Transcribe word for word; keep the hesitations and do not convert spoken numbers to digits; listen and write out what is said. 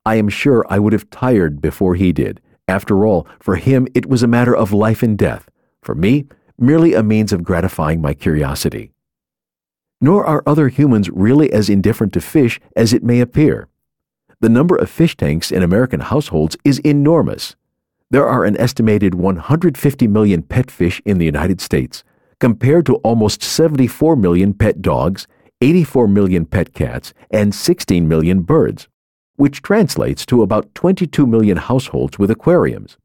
I am sure I would have tired before he did. After all, for him it was a matter of life and death. For me, merely a means of gratifying my curiosity. Nor are other humans really as indifferent to fish as it may appear. The number of fish tanks in American households is enormous. There are an estimated one hundred fifty million pet fish in the United States, compared to almost seventy-four million pet dogs, eighty-four million pet cats, and sixteen million birds, which translates to about twenty-two million households with aquariums.